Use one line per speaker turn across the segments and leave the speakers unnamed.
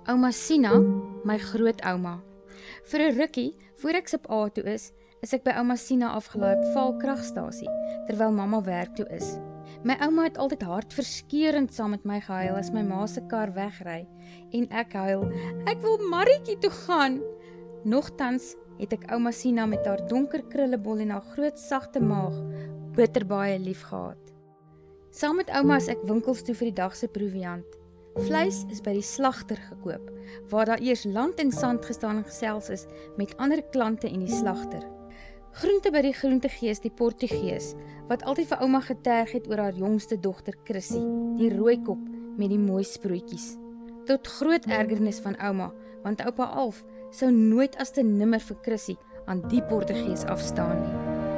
Ouma Sina, my grootouma. Vir 'n rukkie, voor ek sub A toe is ek by ouma Sina afgelaai op Vaal kragstasie, terwyl mamma werk toe is. My ouma het altyd hartverskeurend saam met my gehuil as my ma se kar wegry, en ek huil, ek wil Marrietjie toe gaan. Nogtans het ek ouma Sina met haar donker krullebol en haar groot sagte maag bitter baie lief gehad. Saam met ouma is ek winkels toe vir die dag se proviant. Vleis is by die slagter gekoop, waar daar eers land en sand gestaan en gesels is met ander klante en die slagter. Groente by die groentegees, die Portugees, wat altyd vir ouma geterg het oor haar jongste dogter Chrissy, die rooikop met die mooi sproetjies. Tot groot ergernis van ouma, want oupa Alf sou nooit as te nimmer vir Chrissy aan die Portugees afstaan nie.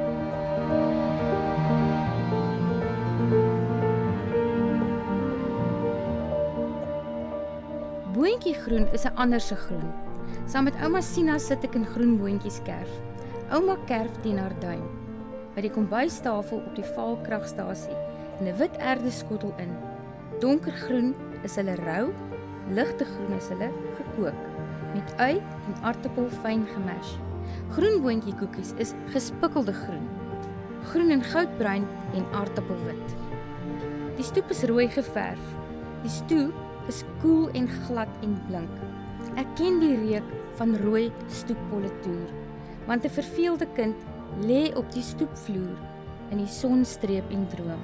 Boontjie groen is 'n ander se groen. Saam met ouma Sina sit ek in groen boontjies kerf. Ouma kerf teen haar duim. By die kombuistafel op die Vaal kragstasie, in 'n wit erde skottel in. Donkergroen is hulle rou, ligte groen is hulle gekook, met ui en aartappel fyn gemash. Groen boontjie koekies is gespikkelde groen. Groen en goudbruin en aartappelwit. Die stoep is rooi geverf. Die stoep is koel en glad en blink. Ek ken die reuk van rooi stoeppolletoer, want 'n verveelde kind lê op die stoepvloer in die sonstreep en droom.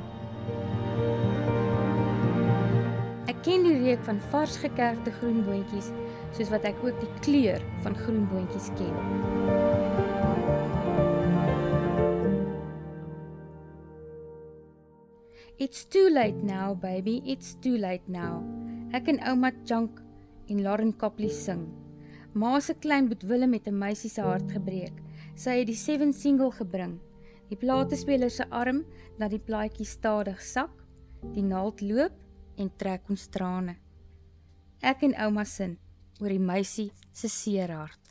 Ek ken die reuk van vars gekerfde groenboontjies, soos wat ek ook die kleur van groenboontjies ken. It's too late now, baby, it's too late now. Ek en ouma Chunk en Lauren Copley sing. Ma se klein boet Willem het 'n meisie se hart gebreek. Sy het die 7 single gebring. Die platespeler se arm laat die plaatjie stadig sak, die naald loop en trek ons trane. Ek en ouma sin oor die meisie se seer hart.